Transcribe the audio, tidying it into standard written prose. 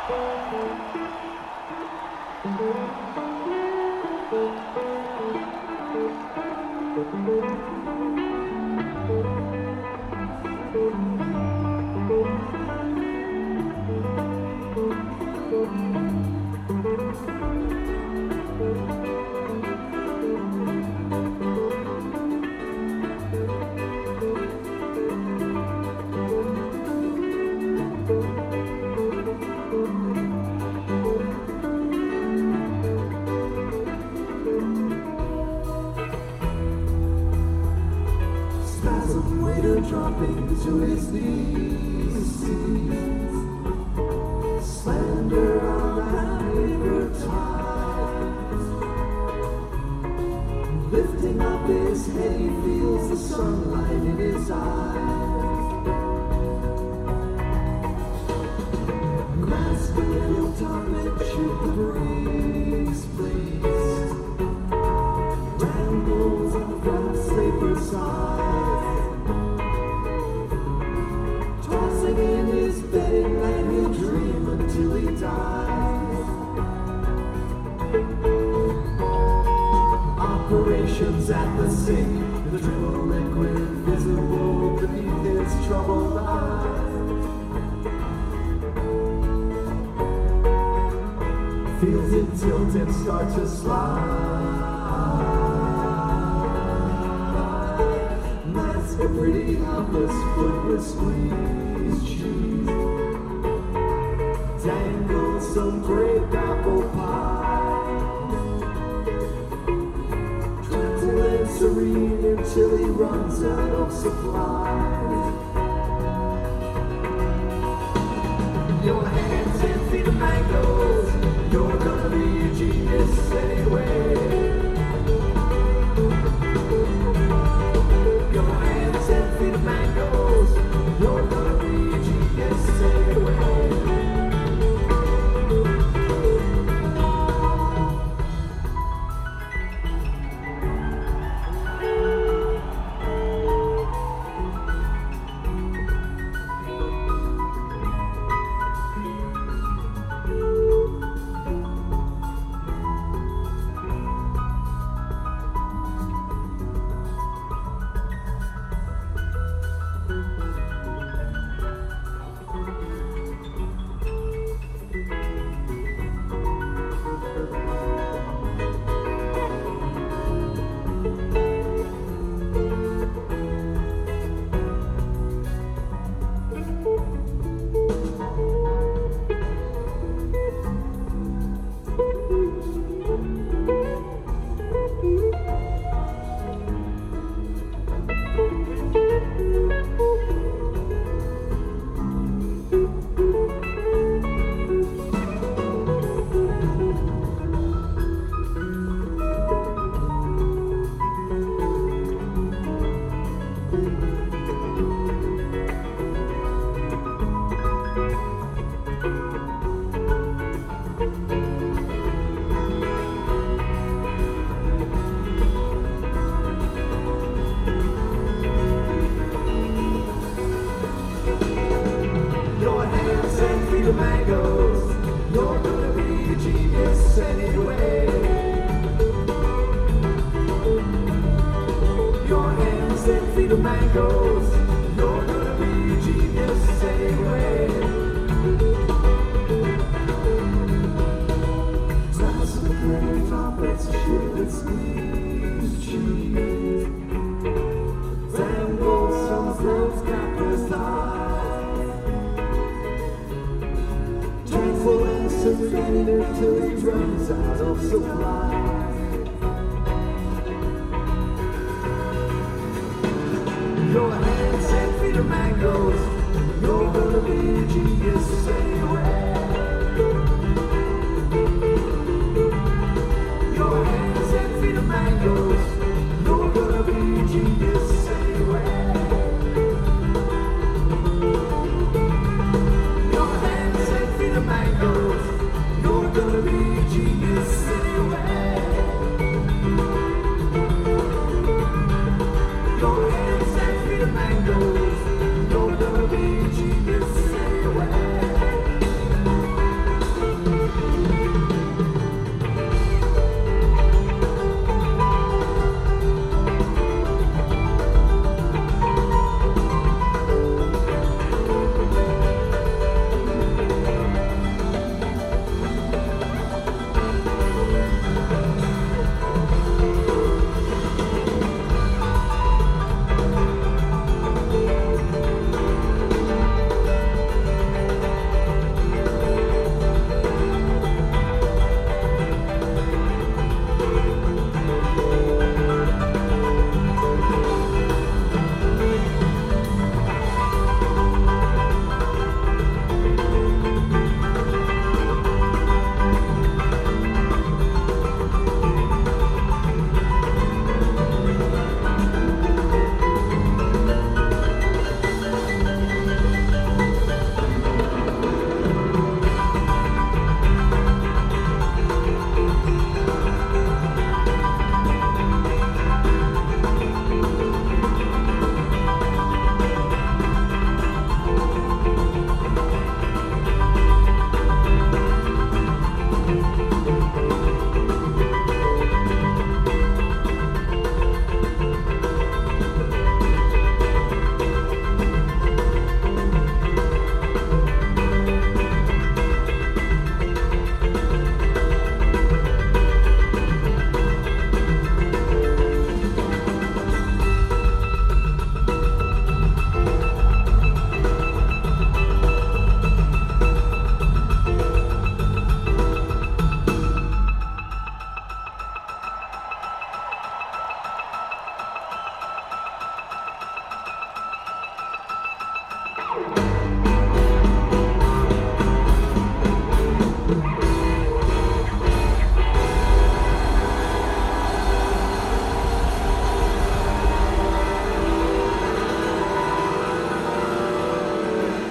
Dropping to his knees, slander on advertised. Lifting up his head, he feels the sunlight in his eyes. Grasp a little tongue and shoot the breeze, please. Rambles on the brown sleeper side. In his bed at night he'll dream until he dies. Operations at the sink, the dribble liquid visible beneath his troubled eyes. Feels it tilt and start to slide. Mask a pretty helpless foot with squeeze. Dangle some grape apple pie. Tranquil and serene until he runs out of supply. Your hands and feet of mangoes. You're gonna be a genius anyway. Your hands and feet of mangoes. You're gonna be a genius anyway. Mangoes, you're gonna be a genius anyway. Your hands and feet of mangoes, you're gonna be a genius anyway. Toss the pretty droplets, shoot and squeeze cheese. Dangle some fruits, capper's eye. Serene until he runs out of supply. Your hands and feet of mangoes, you're gonna be a genius anyway. Your hands and feet of mangoes, you're gonna be a genius anyway. Your hands and feet of mangoes.